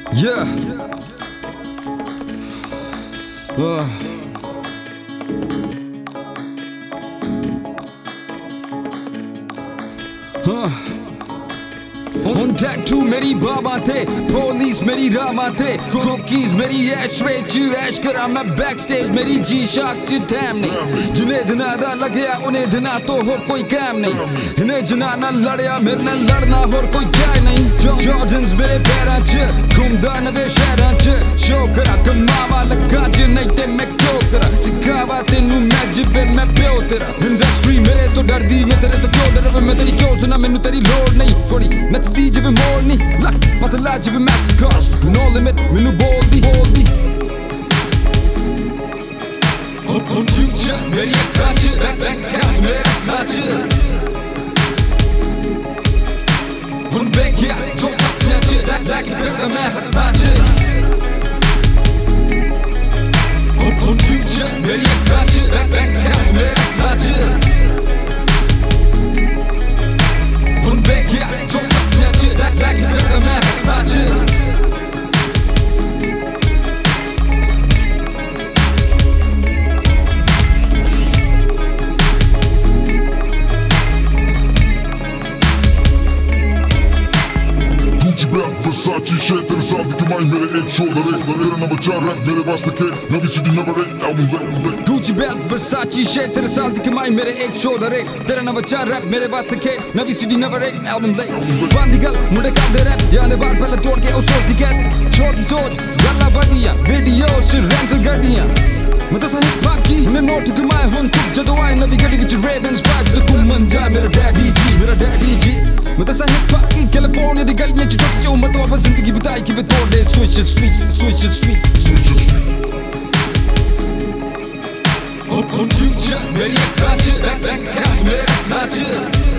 Yeah. On tattoo मेरी बाबा थे, police मेरी रामा थे, cookies मेरी ashtray च ऐश करा मैं backstage मेरी G-Shock च damn नहीं, जिन्हें दिना दा लग्या उन्हें दिना तो हो कोई काम नहीं, इन्हें जिना ना लड़या मेरे ना लड़ना और कोई जाए नहीं, Jordans मेरे पैरां च घूमदा नवे शहरां च शो करा कमावा लगा च नहीं ते मैं क्यों करा सिखावा तेनू मैं जिबे मैं प्यो तेरा इंडस्ट्री मेरे तो डरदी मैं तेरे तो क्यों डर मैं तेरी क्यों सुना मैनू तेरी लोड़ नहीं थोड़ी नचदी जिवें मोरनी लक पतला जिवें Mastercard no limit मैनू बोलदी on future मेरी अक्खां च bank accounts मेरे अक्खां च हुण बेखिया जो सपनियां च black करदा मैं हत्थां च on future मेरी अक्खां च bank accounts मेरे अक्खां च हुण बेखिया जो सपनियां च black करदा मैं हत्थां च Versace shit तेरे साथ की कमाई मेरे एक शो दरे तेरा नंबर 4 रैप मेरे वास्ते के नवी CD number 1 album Gucci belt Versace shit तेरे साथ की कमाई मेरे एक शो दरे तेरा नंबर 4 रैप मेरे वास्ते के नवी सीडी नंबर 1 एल्बम बांदी गल मुंडे करदे रैप याने बाल पहले तोड़ के उस सोच दी गैट छोटी सोच गल्ला बड़ियां वीडियो च रेंटल गड्डियां मैं तो सही बाकी ने नोट कमाए हुन तू जदों आए नवी गड्डी विच Ray-Bans बाज ते घुम्मन जा मेरा डैडी जी मैं तो सही बाकी कैलिफोर्निया दी गलियां च छोटी च उम्र तो बस जिंदगी बिताई कि वे तोड़ दे switch on future मेरी अक्खां च bank accounts मेरे अक्खां च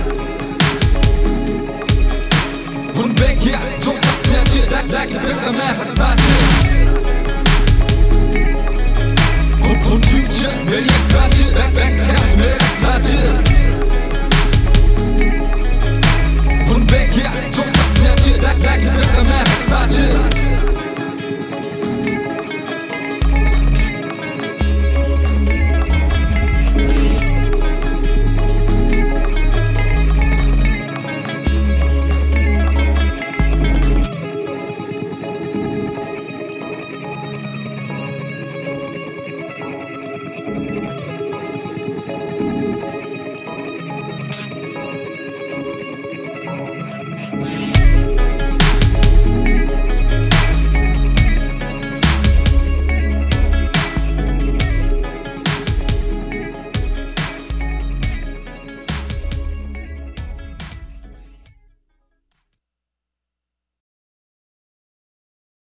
हुण बेखिया जो सपनियां च black करदा मैं हत्थां च on future मेरी अक्खां च bank accounts मेरे अक्खां च